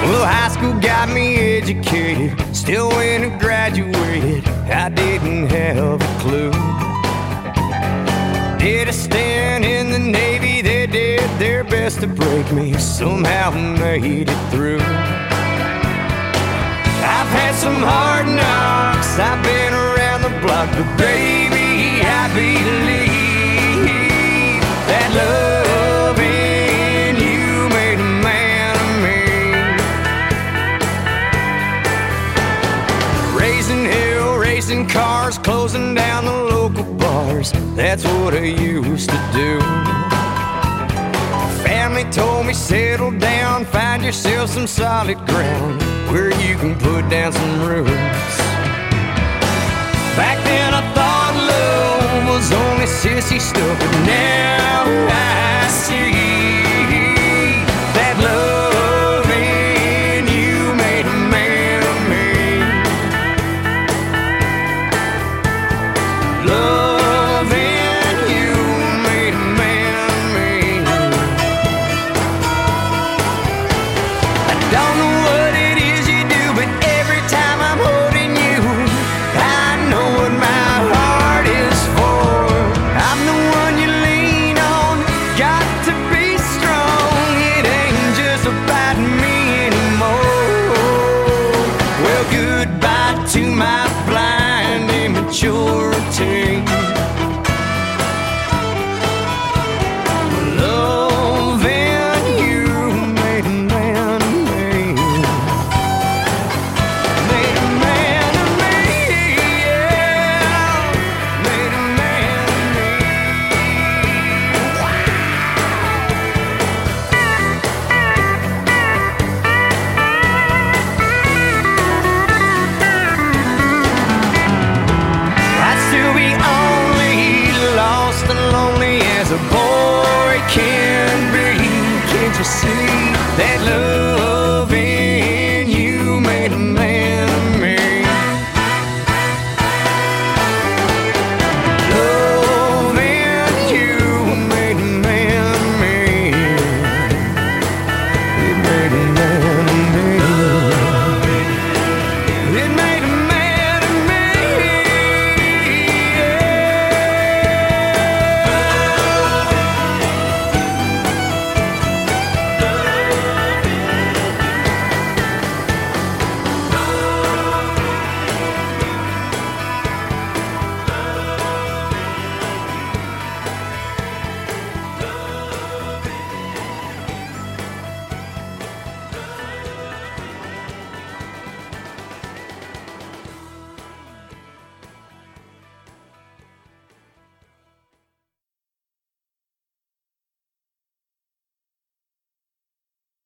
Well, high school got me educated. Still, when I graduated, I didn't have a clue. Did a stint in the Navy, they did their best to break me. Somehow made it through. I've had some hard knocks, I've been around the block, but baby, I believe that loving you made a man of me. Raising hell, racing cars, closing down the local bars, that's what I used to do. Family told me settle down, find yourself some solid ground where you can put down some roots. Back then I thought love was only sissy stuff, but now I see that loving you made a man of me. Loving you made a man of me. I don't know what it is you do, but every time I'm holding you, I know what my heart is for. I'm the one you lean on, got to be strong. It ain't just about me anymore. Well, goodbye to my blind immaturity. Loving you made a man of me. Made a man of me, yeah. Made a man of me. I'd still be only lost and lonely as a boy can be. Can't you see that love